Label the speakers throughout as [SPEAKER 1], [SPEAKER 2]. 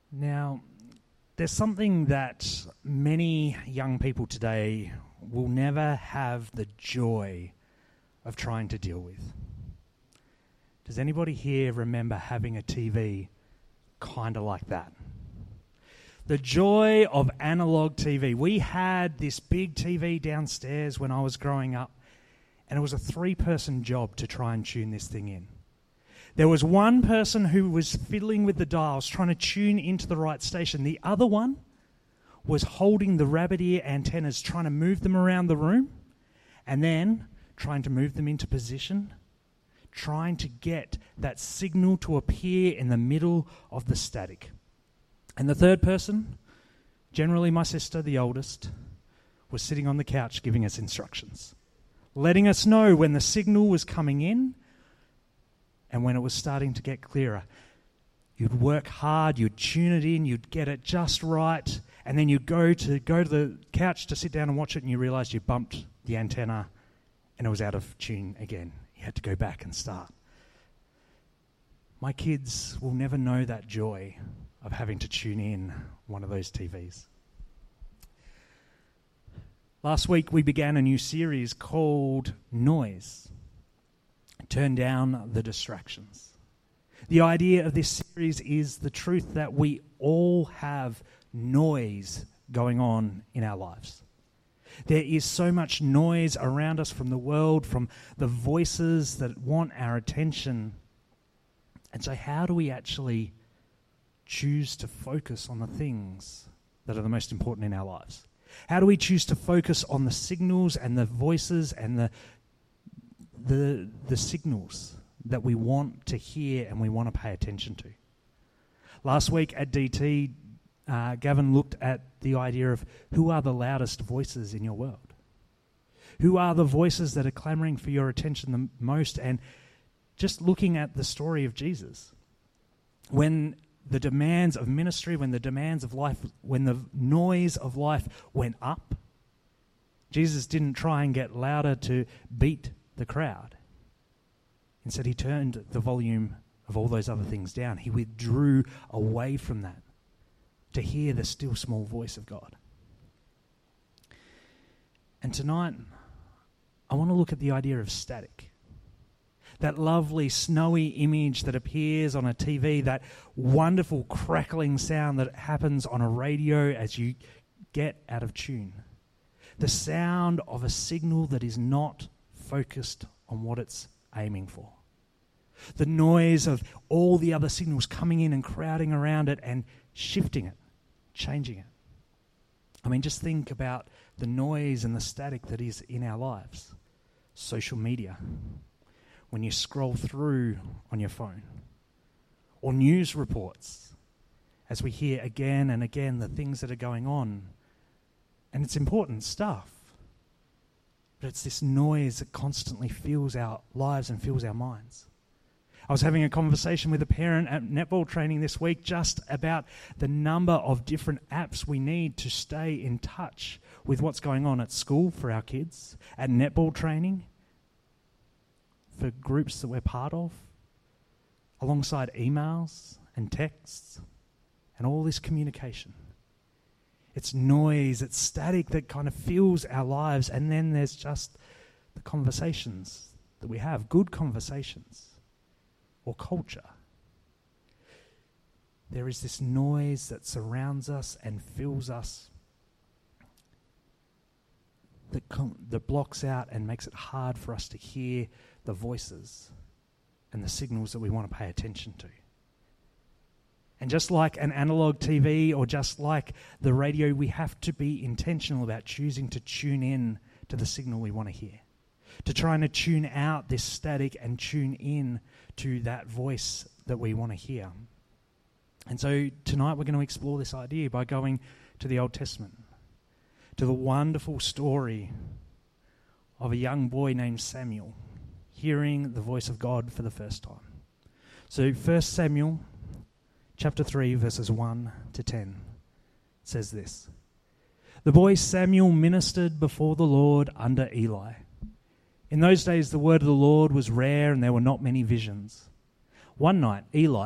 [SPEAKER 1] Now, there's something that many young people today will never have the joy of trying to deal with. Does anybody here remember having a TV kind of like that? The joy of analog TV. We had this big TV downstairs when I was growing up, and it was a 3-person job to try and tune this thing in. There was one person who was fiddling with the dials, trying to tune into the right station. The other one was holding the rabbit ear antennas, trying to move them around the room, and then trying to move them into position, trying to get that signal to appear in the middle of the static. And the third person, generally my sister, the oldest, was sitting on the couch giving us instructions, letting us know when the signal was coming in and when it was starting to get clearer. You'd work hard, you'd tune it in, you'd get it just right, and then you'd go to the couch to sit down and watch it, and you realised you bumped the antenna and it was out of tune again. You had to go back and start. My kids will never know that joy of having to tune in one of those TVs. Last week we began a new series called Noise. Turn down the distractions. The idea of this series is the truth that we all have noise going on in our lives. There is so much noise around us from the world, from the voices that want our attention. And so how do we actually choose to focus on the things that are the most important in our lives? How do we choose to focus on the signals and the voices and the signals that we want to hear and we want to pay attention to? Last week at DT, Gavin looked at the idea of who are the loudest voices in your world? Who are the voices that are clamoring for your attention the most? And just looking at the story of Jesus, when the demands of ministry, when the demands of life, when the noise of life went up, Jesus didn't try and get louder to beat the crowd. Instead, he turned the volume of all those other things down. He withdrew away from that to hear the still small voice of God. And tonight, I want to look at the idea of static. That lovely snowy image that appears on a TV, that wonderful crackling sound that happens on a radio as you get out of tune. The sound of a signal that is not focused on what it's aiming for. The noise of all the other signals coming in and crowding around it and shifting it, changing it. I mean, just think about the noise and the static that is in our lives. Social media. When you scroll through on your phone, or news reports, as we hear again and again the things that are going on. And it's important stuff, but it's this noise that constantly fills our lives and fills our minds. I was having a conversation with a parent at netball training this week just about the number of different apps we need to stay in touch with what's going on at school for our kids, at netball training, for groups that we're part of, alongside emails and texts and all this communication. It's noise, it's static that kind of fills our lives, and then there's just the conversations that we have, good conversations, or culture. There is this noise that surrounds us and fills us, that blocks out and makes it hard for us to hear the voices and the signals that we want to pay attention to. And just like an analog TV or just like the radio, we have to be intentional about choosing to tune in to the signal we want to hear, to trying to tune out this static and tune in to that voice that we want to hear. And so tonight we're going to explore this idea by going to the Old Testament, to the wonderful story of a young boy named Samuel hearing the voice of God for the first time. So 1 Samuel chapter 3 verses 1 to 10 says this. The boy Samuel ministered before the Lord under Eli. In those days the word of the Lord was rare and there were not many visions. One night Eli,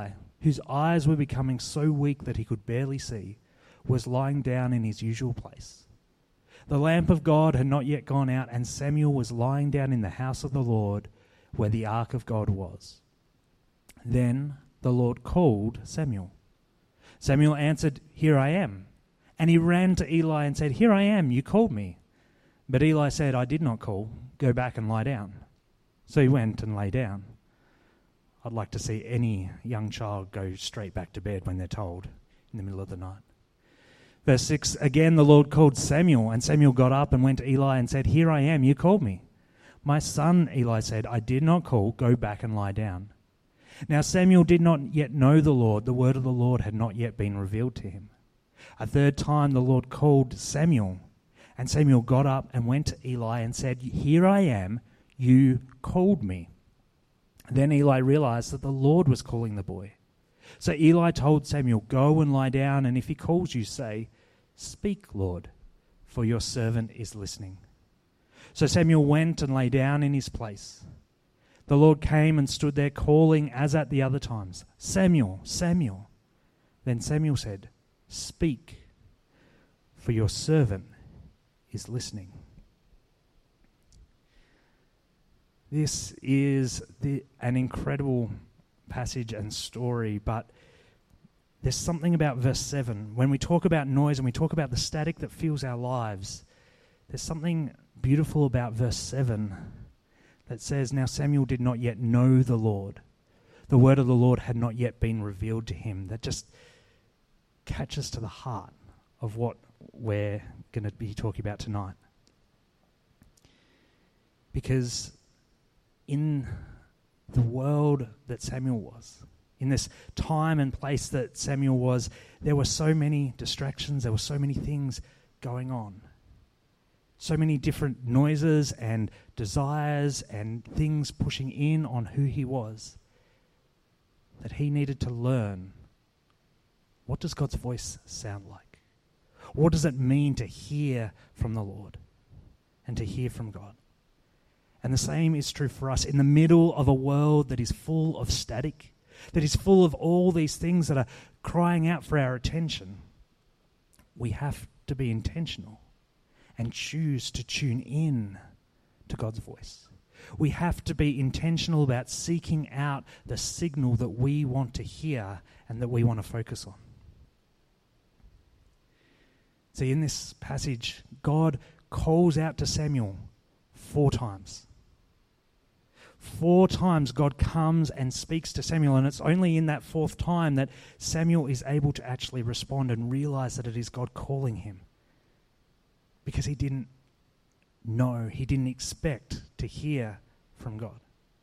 [SPEAKER 1] whose eyes were becoming so weak that he could barely see, was lying down in his usual place. The lamp of God had not yet gone out, and Samuel was lying down in the house of the Lord, where the ark of God was. Then the Lord called Samuel. Samuel answered, "Here I am." And he ran to Eli and said, "Here I am, you called me." But Eli said, "I did not call. Go back and lie down." So he went and lay down. I'd like to see any young child go straight back to bed when they're told in the middle of the night. Verse 6, again the Lord called Samuel, and Samuel got up and went to Eli and said, "Here I am, you called me." "My son," Eli said, "I did not call. Go back and lie down." Now Samuel did not yet know the Lord. The word of the Lord had not yet been revealed to him. A third time the Lord called Samuel, and Samuel got up and went to Eli and said, "Here I am, you called me." Then Eli realized that the Lord was calling the boy. So Eli told Samuel, "Go and lie down, and if he calls you, say, 'Speak, Lord, for your servant is listening.'" So Samuel went and lay down in his place. The Lord came and stood there, calling as at the other times, "Samuel, Samuel." Then Samuel said, "Speak, for your servant is listening." This is an incredible passage and story, but there's something about verse 7. When we talk about noise and we talk about the static that fills our lives, there's something beautiful about verse 7 that says, "Now Samuel did not yet know the Lord. The word of the Lord had not yet been revealed to him." That just catches to the heart of what we're going to be talking about tonight. Because in the world that Samuel was, in this time and place that Samuel was, there were so many distractions, there were so many things going on. So many different noises and desires and things pushing in on who he was, that he needed to learn, what does God's voice sound like? What does it mean to hear from the Lord and to hear from God? And the same is true for us in the middle of a world that is full of static, that is full of all these things that are crying out for our attention. We have to be intentional and choose to tune in to God's voice. We have to be intentional about seeking out the signal that we want to hear and that we want to focus on. See, in this passage, God calls out to Samuel 4 times. 4 times God comes and speaks to Samuel, and it's only in that 4th time that Samuel is able to actually respond and realize that it is God calling him. Because he didn't know, he didn't expect to hear from God.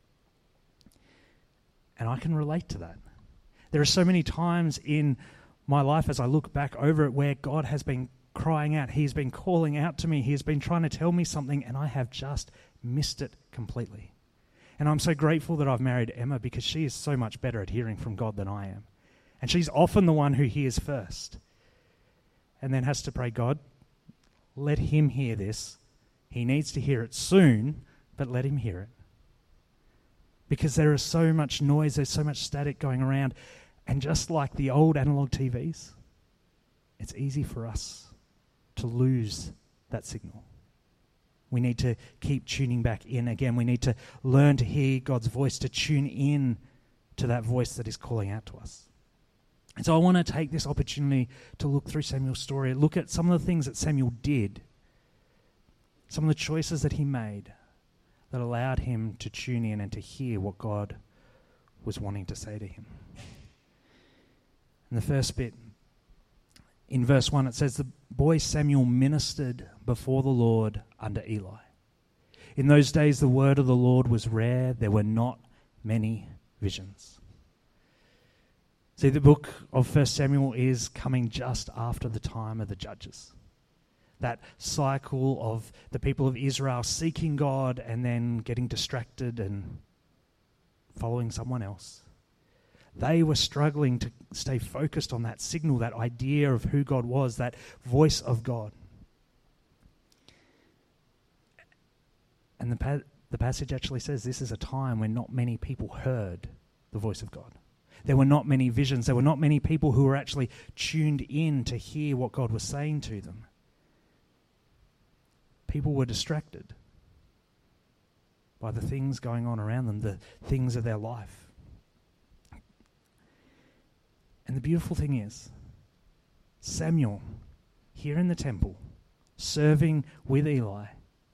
[SPEAKER 1] And I can relate to that. There are so many times in my life as I look back over it where God has been crying out, he's been calling out to me, he's been trying to tell me something, and I have just missed it completely. And I'm so grateful that I've married Emma because she is so much better at hearing from God than I am. And she's often the one who hears first and then has to pray, "God, let him hear this. He needs to hear it soon, but let him hear it." Because there is so much noise, there's so much static going around. And just like the old analog TVs, it's easy for us to lose that signal. We need to keep tuning back in again. We need to learn to hear God's voice, to tune in to that voice that is calling out to us. And so I want to take this opportunity to look through Samuel's story, look at some of the things that Samuel did, some of the choices that he made that allowed him to tune in and to hear what God was wanting to say to him. In the first bit, in verse 1, it says, "The boy Samuel ministered before the Lord under Eli. In those days the word of the Lord was rare. There were not many visions." See, the book of 1 Samuel is coming just after the time of the judges. That cycle of the people of Israel seeking God and then getting distracted and following someone else. They were struggling to stay focused on that signal, that idea of who God was, that voice of God. And the passage actually says this is a time when not many people heard the voice of God. There were not many visions. There were not many people who were actually tuned in to hear what God was saying to them. People were distracted by the things going on around them, the things of their life. And the beautiful thing is, Samuel, here in the temple, serving with Eli,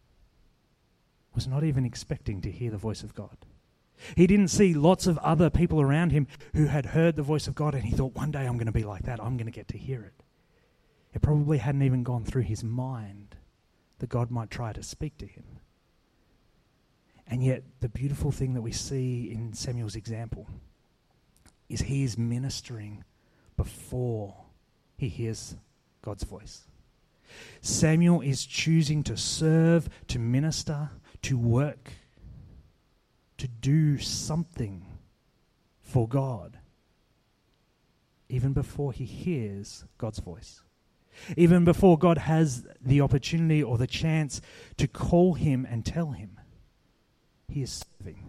[SPEAKER 1] was not even expecting to hear the voice of God. He didn't see lots of other people around him who had heard the voice of God, and he thought, one day I'm going to be like that. I'm going to get to hear it. It probably hadn't even gone through his mind that God might try to speak to him. And yet, the beautiful thing that we see in Samuel's example is he is ministering before he hears God's voice. Samuel is choosing to serve, to minister, to work, to do something for God, even before he hears God's voice. Even before God has the opportunity or the chance to call him and tell him, he is serving.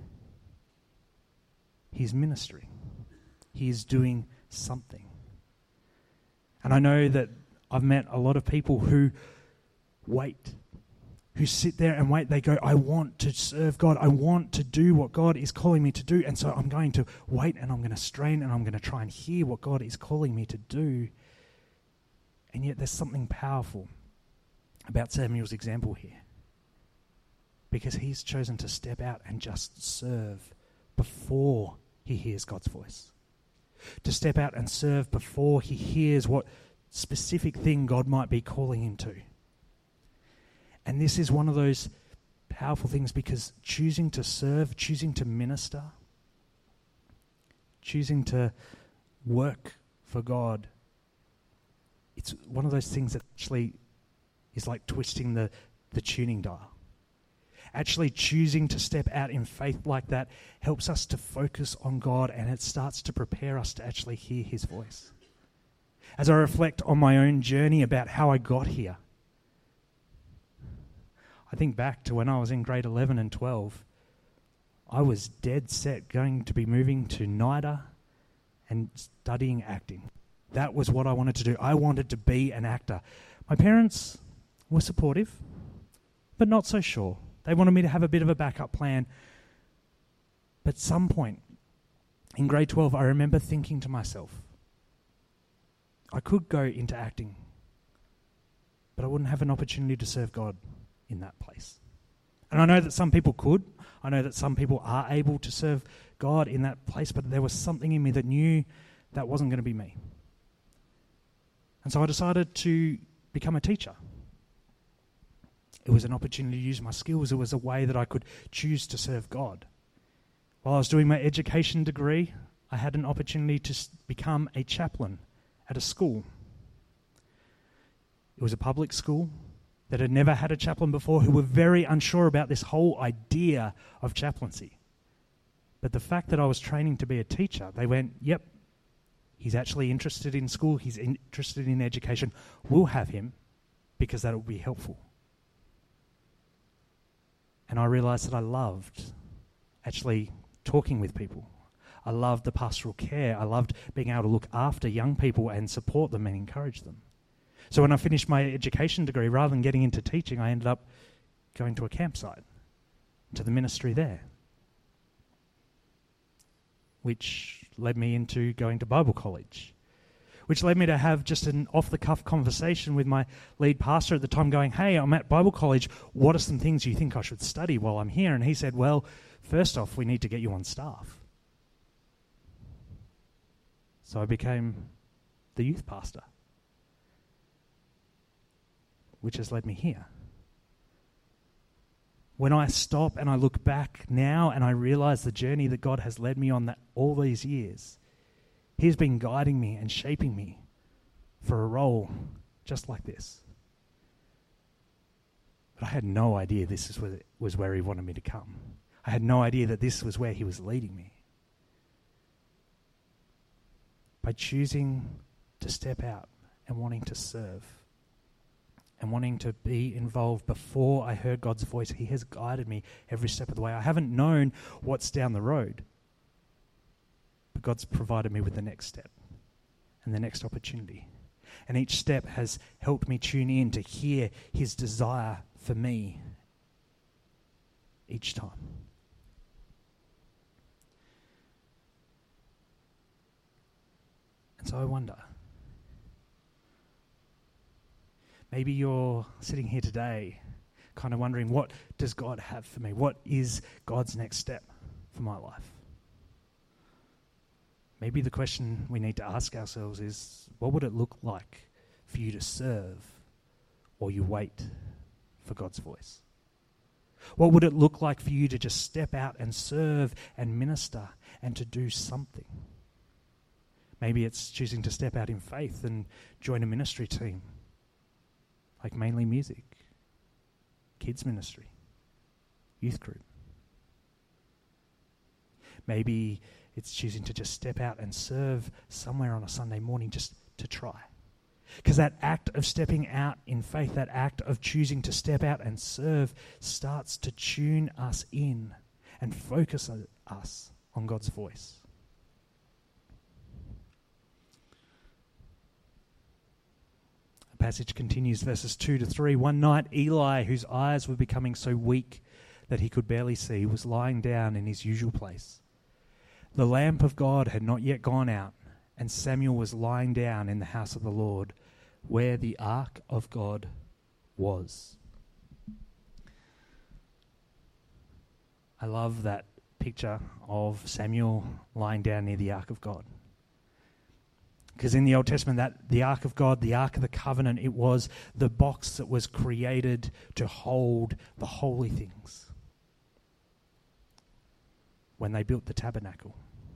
[SPEAKER 1] He is ministering. He is doing something. And I know that I've met a lot of people who wait, who sit there and wait. They go, I want to serve God. I want to do what God is calling me to do. And so I'm going to wait, and I'm going to strain, and I'm going to try and hear what God is calling me to do. And yet there's something powerful about Samuel's example here, because he's chosen to step out and just serve before he hears God's voice. To step out and serve before he hears what specific thing God might be calling him to. And this is one of those powerful things, because choosing to serve, choosing to minister, choosing to work for God, it's one of those things that actually is like twisting the tuning dial. Actually choosing to step out in faith like that helps us to focus on God, and it starts to prepare us to actually hear his voice. As I reflect on my own journey about how I got here, I think back to when I was in grade 11 and 12. I was dead set going to be moving to NIDA and studying acting. That was what I wanted to do. I wanted to be an actor. My parents were supportive, but not so sure. They wanted me to have a bit of a backup plan. But at some point in grade 12, I remember thinking to myself, I could go into acting, but I wouldn't have an opportunity to serve God in that place. And I know that some people could. I know that some people are able to serve God in that place, but there was something in me that knew that wasn't going to be me. And so I decided to become a teacher. It was an opportunity to use my skills. It was a way that I could choose to serve God. While I was doing my education degree, I had an opportunity to become a chaplain at a school. It was a public school that had never had a chaplain before, who were very unsure about this whole idea of chaplaincy. But the fact that I was training to be a teacher, they went, yep, he's actually interested in school, he's interested in education, we'll have him because that will be helpful. And I realised that I loved actually talking with people. I loved the pastoral care. I loved being able to look after young people and support them and encourage them. So when I finished my education degree, rather than getting into teaching, I ended up going to a campsite, to the ministry there, which led me into going to Bible college, which led me to have just an off-the-cuff conversation with my lead pastor at the time, going, hey, I'm at Bible college. What are some things you think I should study while I'm here? And he said, well, first off, we need to get you on staff. So I became the youth pastor, which has led me here. When I stop and I look back now and I realize the journey that God has led me on that all these years, He's been guiding me and shaping me for a role just like this. But I had no idea this was where He wanted me to come. I had no idea that this was where He was leading me. By choosing to step out and wanting to serve and wanting to be involved before I heard God's voice, He has guided me every step of the way. I haven't known what's down the road, but God's provided me with the next step and the next opportunity. And each step has helped me tune in to hear his desire for me each time. And so I wonder, maybe you're sitting here today kind of wondering, what does God have for me? What is God's next step for my life? Maybe the question we need to ask ourselves is, what would it look like for you to serve while you wait for God's voice? What would it look like for you to just step out and serve and minister and to do something? Maybe it's choosing to step out in faith and join a ministry team, like Mainly Music, kids ministry, youth group. Maybe it's choosing to just step out and serve somewhere on a Sunday morning just to try. Because that act of stepping out in faith, that act of choosing to step out and serve, starts to tune us in and focus us on God's voice. The passage continues, verses 2-3. One night, Eli, whose eyes were becoming so weak that he could barely see, was lying down in his usual place. The lamp of God had not yet gone out, and Samuel was lying down in the house of the Lord, where the ark of God was. I love that picture of Samuel lying down near the ark of God. Because in the Old Testament, that the ark of God, the ark of the covenant, it was the box that was created to hold the holy things when they built the tabernacle.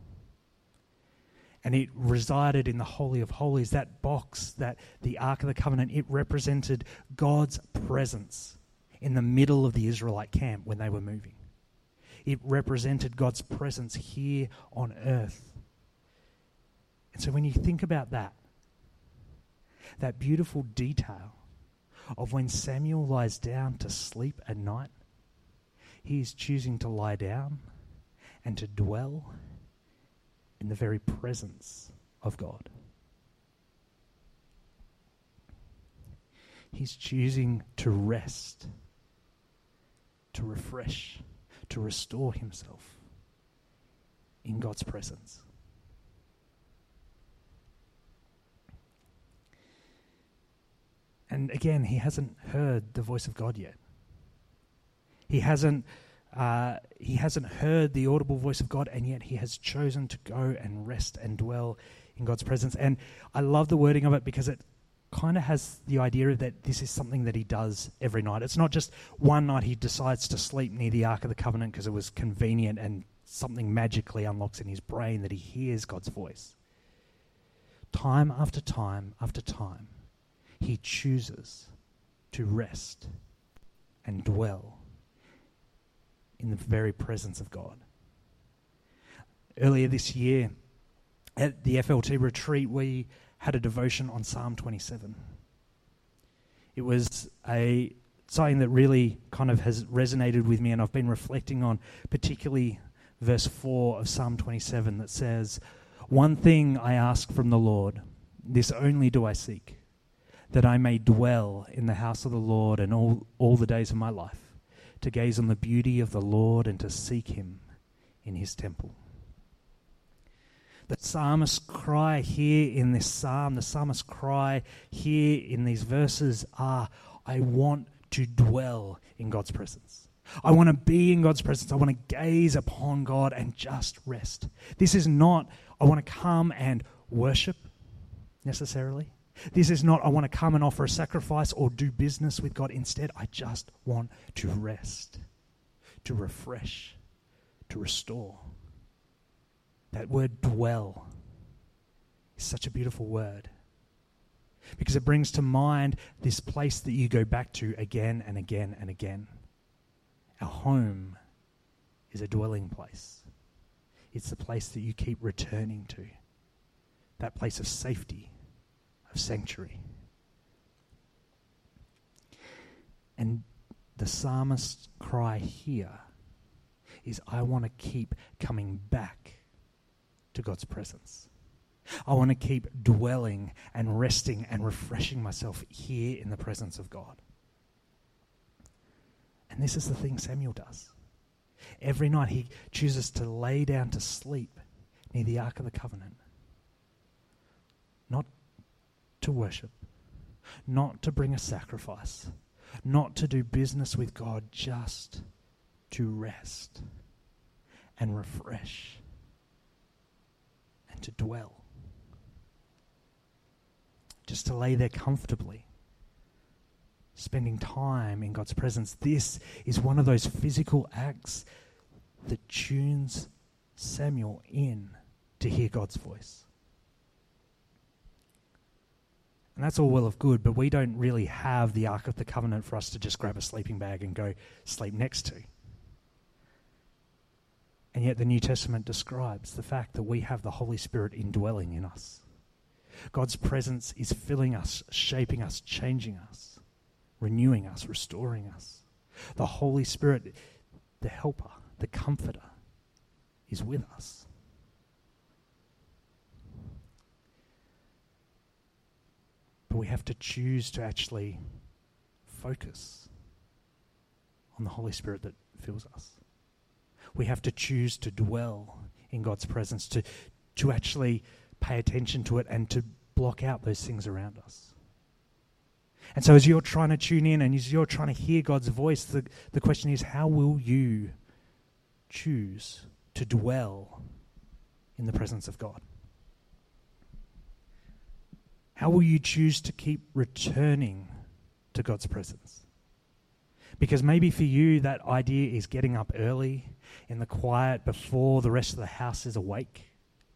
[SPEAKER 1] And it resided in the Holy of Holies. That box, that the Ark of the Covenant, it represented God's presence in the middle of the Israelite camp when they were moving. It represented God's presence here on earth. And so when you think about that beautiful detail of when Samuel lies down to sleep at night, he is choosing to lie down and to dwell in the very presence of God. He's choosing to rest, to refresh, to restore himself in God's presence. And again, he hasn't heard the voice of God yet. He hasn't heard the audible voice of God, and yet he has chosen to go and rest and dwell in God's presence. And I love the wording of it because it kind of has the idea that this is something that he does every night. It's not just one night he decides to sleep near the Ark of the Covenant because it was convenient and something magically unlocks in his brain that he hears God's voice. Time after time after time, he chooses to rest and dwell in the very presence of God. Earlier this year, at the FLT retreat, we had a devotion on Psalm 27. It was something that really kind of has resonated with me, and I've been reflecting on particularly verse 4 of Psalm 27 that says, "One thing I ask from the Lord, this only do I seek, that I may dwell in the house of the Lord and all the days of my life, to gaze on the beauty of the Lord and to seek him in his temple." The psalmist's cry here in this psalm, the psalmist's cry here in these verses are, I want to dwell in God's presence. I want to be in God's presence. I want to gaze upon God and just rest. This is not, I want to come and worship necessarily. This is not, I want to come and offer a sacrifice or do business with God. Instead, I just want to rest, to refresh, to restore. That word dwell is such a beautiful word because it brings to mind this place that you go back to again and again and again. Our home is a dwelling place. It's the place that you keep returning to, that place of safety, of sanctuary. And the psalmist's cry here is, I want to keep coming back to God's presence. I want to keep dwelling and resting and refreshing myself here in the presence of God. And this is the thing Samuel does. Every night he chooses to lay down to sleep near the Ark of the Covenant. Not to worship, not to bring a sacrifice, not to do business with God, just to rest and refresh and to dwell. Just to lay there comfortably, spending time in God's presence. This is one of those physical acts that tunes Samuel in to hear God's voice. And that's all well and good, but we don't really have the Ark of the Covenant for us to just grab a sleeping bag and go sleep next to. And yet the New Testament describes the fact that we have the Holy Spirit indwelling in us. God's presence is filling us, shaping us, changing us, renewing us, restoring us. The Holy Spirit, the helper, the comforter, is with us. But we have to choose to actually focus on the Holy Spirit that fills us. We have to choose to dwell in God's presence, to actually pay attention to it and to block out those things around us. And so as you're trying to tune in and as you're trying to hear God's voice, the question is, how will you choose to dwell in the presence of God? How will you choose to keep returning to God's presence? Because maybe for you that idea is getting up early in the quiet before the rest of the house is awake,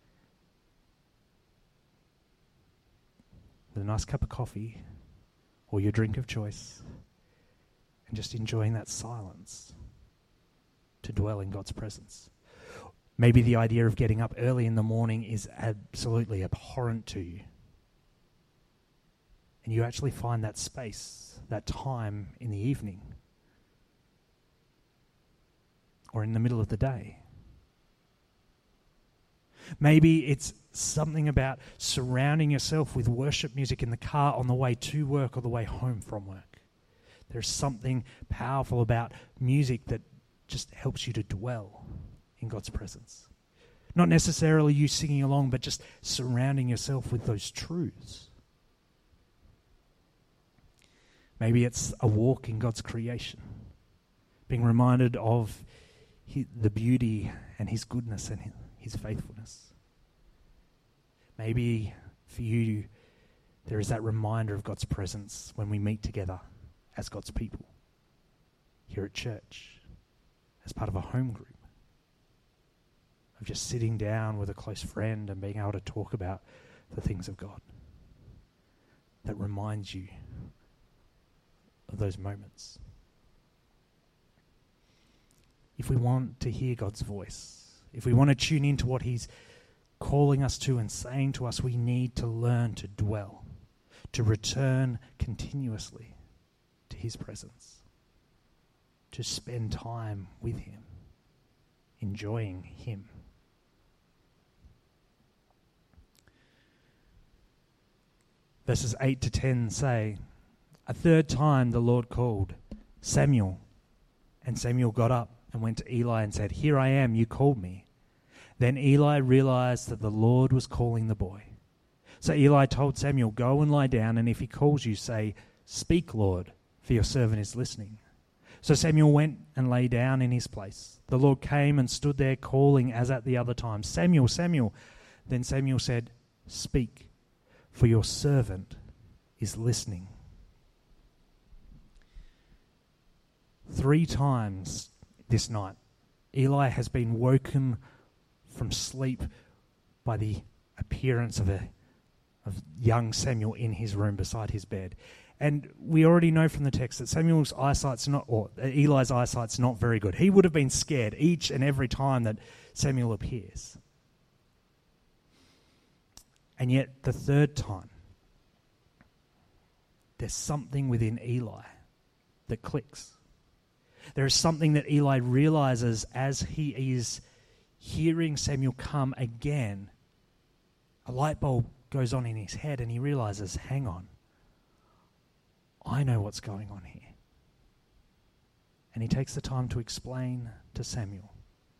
[SPEAKER 1] with a nice cup of coffee or your drink of choice, and just enjoying that silence to dwell in God's presence. Maybe the idea of getting up early in the morning is absolutely abhorrent to you. And you actually find that space, that time in the evening or in the middle of the day. Maybe it's something about surrounding yourself with worship music in the car on the way to work or the way home from work. There's something powerful about music that just helps you to dwell in God's presence. Not necessarily you singing along, but just surrounding yourself with those truths. Maybe it's a walk in God's creation, being reminded of the beauty and His goodness and His faithfulness. Maybe for you, there is that reminder of God's presence when we meet together as God's people here at church, as part of a home group, of just sitting down with a close friend and being able to talk about the things of God. That reminds you of those moments. If we want to hear God's voice, if we want to tune into what He's calling us to and saying to us, we need to learn to dwell, to return continuously to His presence, to spend time with Him, enjoying Him. Verses 8 to 10 say, "A third time the Lord called, 'Samuel.' And Samuel got up and went to Eli and said, 'Here I am, you called me.' Then Eli realized that the Lord was calling the boy. So Eli told Samuel, 'Go and lie down, and if he calls you, say, "Speak, Lord, for your servant is listening." So Samuel went and lay down in his place. The Lord came and stood there calling as at the other time, 'Samuel, Samuel.' Then Samuel said, 'Speak, for your servant is listening.'" 3 times this night, Eli has been woken from sleep by the appearance of young Samuel in his room beside his bed. And we already know from the text that Eli's eyesight's not very good. He would have been scared each and every time that Samuel appears. And yet the third time, there's something within Eli that clicks. There is something that Eli realizes as he is hearing Samuel come again, a light bulb goes on in his head and he realizes, hang on, I know what's going on here. And he takes the time to explain to Samuel,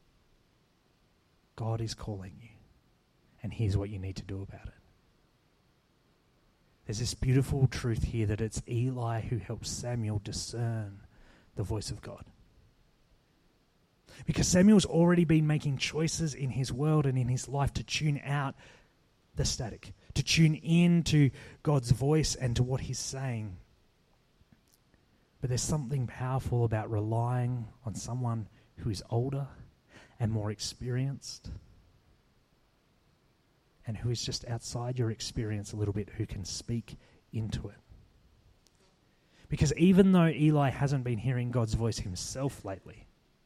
[SPEAKER 1] God is calling you, and here's what you need to do about it. There's this beautiful truth here that it's Eli who helps Samuel discern the voice of God. Because Samuel's already been making choices in his world and in his life to tune out the static, to tune in to God's voice and to what he's saying. But there's something powerful about relying on someone who is older and more experienced and who is just outside your experience a little bit, who can speak into it. Because even though Eli hasn't been hearing God's voice himself lately,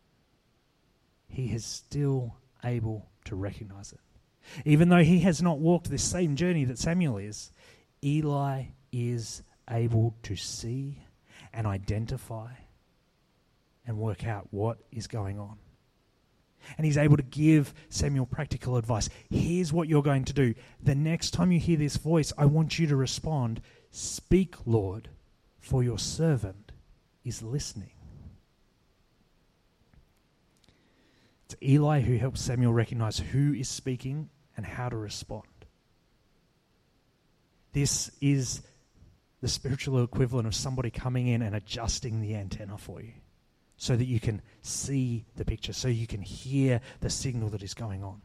[SPEAKER 1] he is still able to recognize it. Even though he has not walked this same journey that Samuel is, Eli is able to see and identify and work out what is going on. And he's able to give Samuel practical advice. Here's what you're going to do. The next time you hear this voice, I want you to respond, "Speak, Lord, for your servant is listening." It's Eli who helps Samuel recognize who is speaking and how to respond. This is the spiritual equivalent of somebody coming in and adjusting the antenna for you so that you can see the picture, so you can hear the signal that is going on.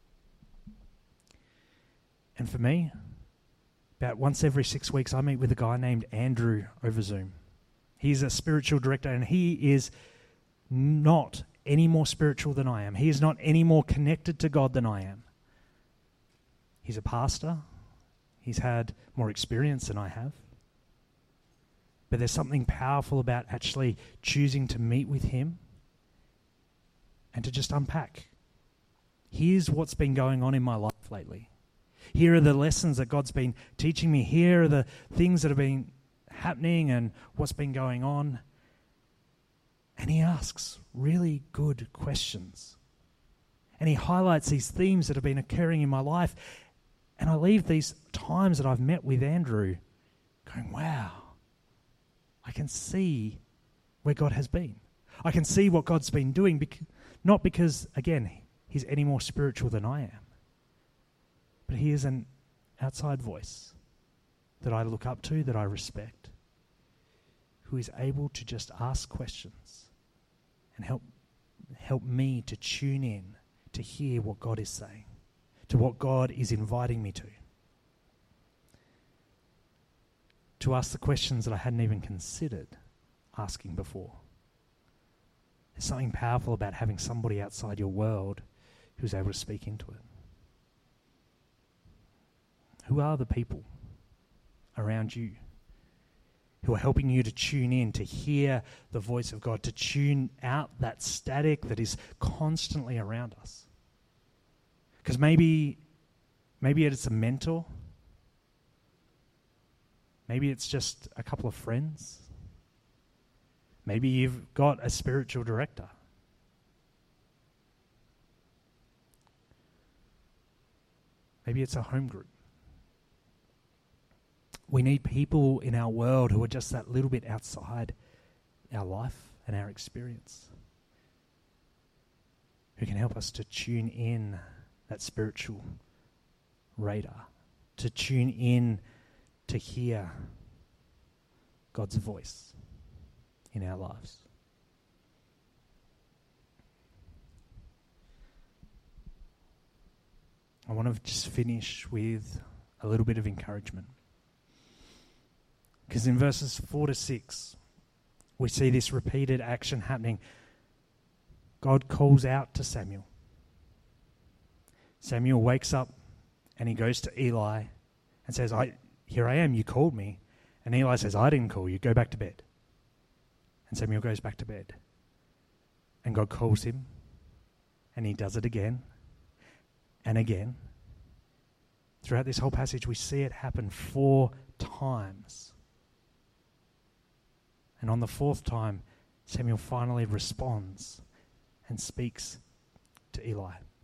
[SPEAKER 1] And for me, about once every 6 weeks, I meet with a guy named Andrew over Zoom. He's a spiritual director, and he is not any more spiritual than I am. He is not any more connected to God than I am. He's a pastor. He's had more experience than I have. But there's something powerful about actually choosing to meet with him and to just unpack. Here's what's been going on in my life lately. Here are the lessons that God's been teaching me. Here are the things that have been happening and what's been going on. And he asks really good questions. And he highlights these themes that have been occurring in my life. And I leave these times that I've met with Andrew going, wow, I can see where God has been. I can see what God's been doing, not because, again, he's any more spiritual than I am, but he is an outside voice that I look up to, that I respect, who is able to just ask questions and help me to tune in to hear what God is saying, to what God is inviting me to ask the questions that I hadn't even considered asking before. There's something powerful about having somebody outside your world who's able to speak into it. Who are the people around you who are helping you to tune in, to hear the voice of God, to tune out that static that is constantly around us? Because maybe it's a mentor. Maybe it's just a couple of friends. Maybe you've got a spiritual director. Maybe it's a home group. We need people in our world who are just that little bit outside our life and our experience, who can help us to tune in that spiritual radar, to tune in to hear God's voice in our lives. I want to just finish with a little bit of encouragement. Because in verses 4 to 6, we see this repeated action happening. God calls out to Samuel. Samuel wakes up and he goes to Eli and says, Here I am, you called me. And Eli says, I didn't call you, go back to bed. And Samuel goes back to bed. And God calls him, and he does it again and again. Throughout this whole passage, we see it happen 4 times. And on the 4th time, Samuel finally responds and speaks to Eli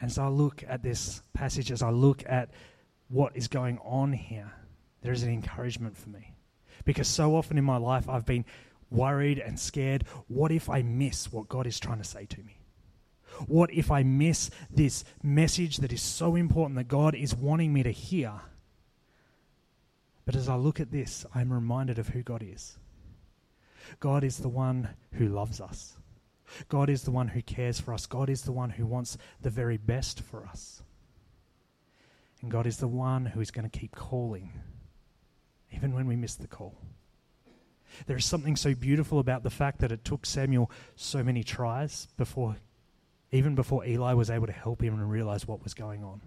[SPEAKER 1] As I look at this passage, as I look at what is going on here, there is an encouragement for me. Because so often in my life I've been worried and scared. What if I miss what God is trying to say to me? What if I miss this message that is so important that God is wanting me to hear? But as I look at this, I'm reminded of who God is. God is the one who loves us. God is the one who cares for us. God is the one who wants the very best for us. And God is the one who is going to keep calling, even when we miss the call. There is something so beautiful about the fact that it took Samuel so many tries even before Eli was able to help him and realize what was going on.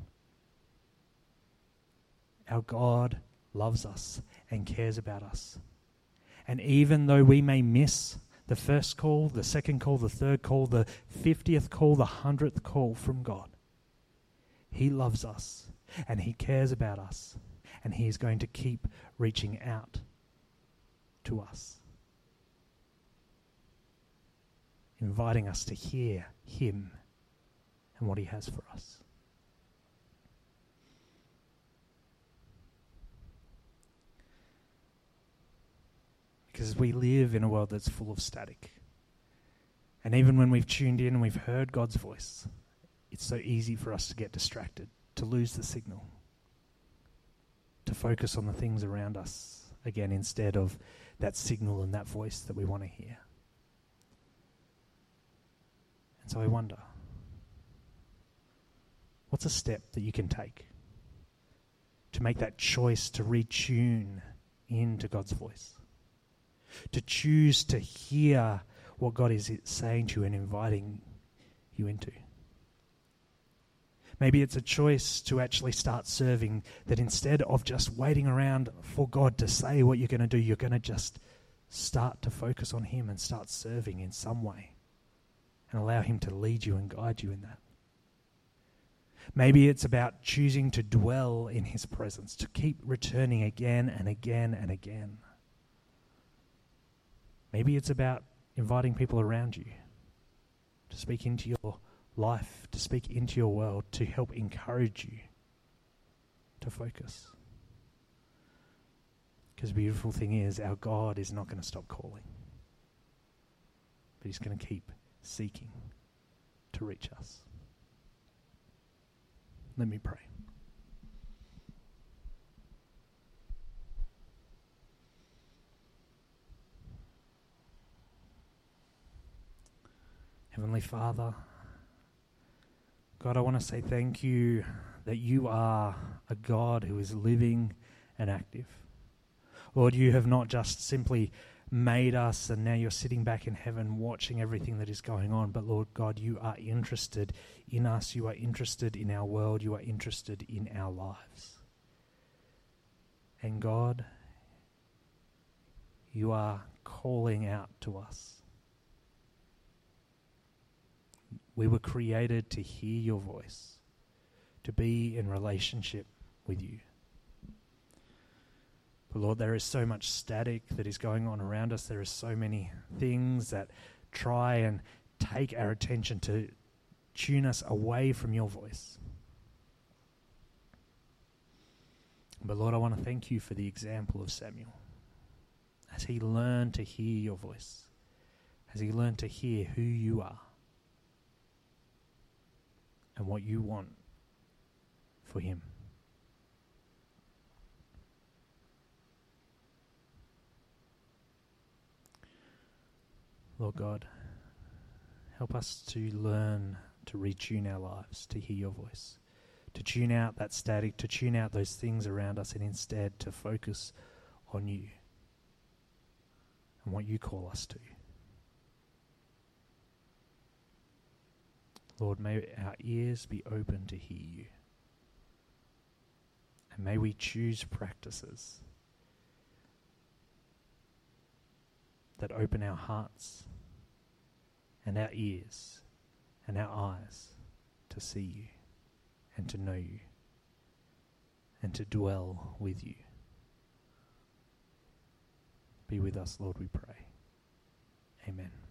[SPEAKER 1] Our God loves us and cares about us. And even though we may miss the first call, the second call, the third call, the 50th call, the 100th call from God, He loves us and He cares about us, and He is going to keep reaching out to us, inviting us to hear Him and what He has for us. Because we live in a world that's full of static. And even when we've tuned in and we've heard God's voice, it's so easy for us to get distracted, to lose the signal, to focus on the things around us again instead of that signal and that voice that we want to hear. And so I wonder, what's a step that you can take to make that choice to retune into God's voice? To choose to hear what God is saying to you and inviting you into. Maybe it's a choice to actually start serving, that instead of just waiting around for God to say what you're going to do, you're going to just start to focus on Him and start serving in some way and allow Him to lead you and guide you in that. Maybe it's about choosing to dwell in His presence, to keep returning again and again and again. Maybe it's about inviting people around you to speak into your life, to speak into your world, to help encourage you to focus. Because the beautiful thing is, our God is not going to stop calling, but He's going to keep seeking to reach us. Let me pray. Heavenly Father, God, I want to say thank you that you are a God who is living and active. Lord, you have not just simply made us and now you're sitting back in heaven watching everything that is going on, but Lord God, you are interested in us, you are interested in our world, you are interested in our lives. And God, you are calling out to us. We were created to hear your voice, to be in relationship with you. But Lord, there is so much static that is going on around us. There are so many things that try and take our attention to tune us away from your voice. But Lord, I want to thank you for the example of Samuel. As he learned to hear your voice, as he learned to hear who you are, and what you want for him. Lord God, help us to learn to retune our lives, to hear your voice, to tune out that static, to tune out those things around us, and instead to focus on you and what you call us to. Lord, may our ears be open to hear you. And may we choose practices that open our hearts and our ears and our eyes to see you and to know you and to dwell with you. Be with us, Lord, we pray. Amen.